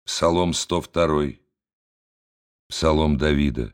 Псалом 102. Псалом Давида.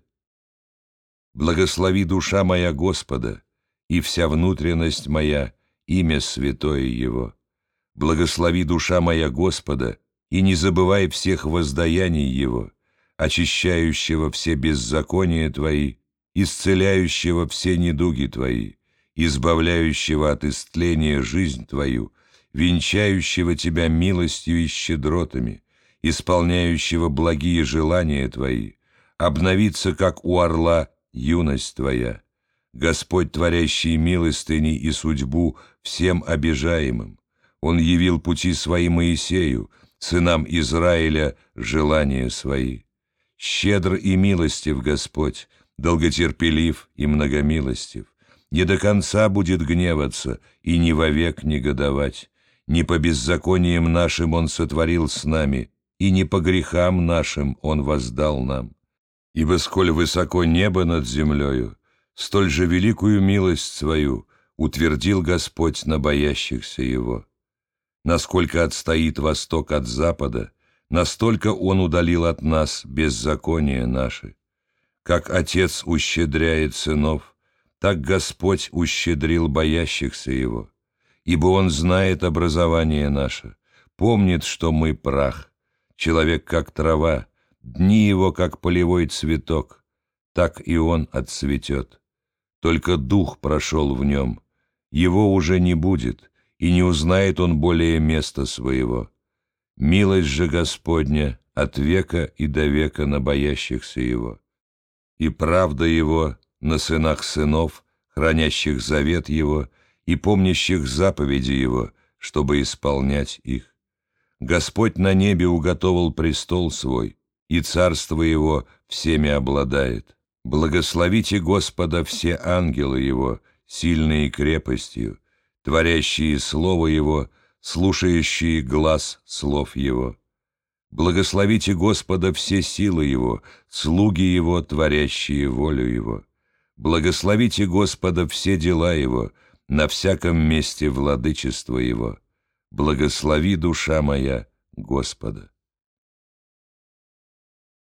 «Благослови душа моя Господа, и вся внутренность моя имя святое Его. Благослови душа моя Господа, и не забывай всех воздаяний Его, очищающего все беззакония Твои, исцеляющего все недуги Твои, избавляющего от истления жизнь Твою, венчающего Тебя милостью и щедротами, исполняющего благие желания Твои, обновиться, как у орла, юность Твоя. Господь, творящий милостыни и судьбу всем обижаемым, Он явил пути Свои Моисею, сынам Израиля желания Свои. Щедр и милостив Господь, долготерпелив и многомилостив. Не до конца будет гневаться и ни вовек негодовать. Не по беззакониям нашим Он сотворил с нами, и не по грехам нашим Он воздал нам. Ибо сколь высоко небо над землею, столь же великую милость Свою утвердил Господь на боящихся Его. Насколько отстоит восток от запада, настолько Он удалил от нас беззакония наши. Как Отец ущедряет сынов, так Господь ущедрил боящихся Его. Ибо Он знает образование наше, помнит, что мы прах. Человек, как трава, дни его, как полевой цветок, так и он отцветет. Только дух прошел в нем, его уже не будет, и не узнает он более места своего. Милость же Господня от века и до века на боящихся Его, и правда Его на сынах сынов, хранящих завет Его и помнящих заповеди Его, чтобы исполнять их. Господь на небе уготовал престол Свой, и царство Его всеми обладает. Благословите Господа все ангелы Его, сильные крепостью, творящие слово Его, слушающие глас слов Его. Благословите Господа все силы Его, слуги Его, творящие волю Его. Благословите Господа все дела Его, на всяком месте владычества Его. Благослови душа моя Господа.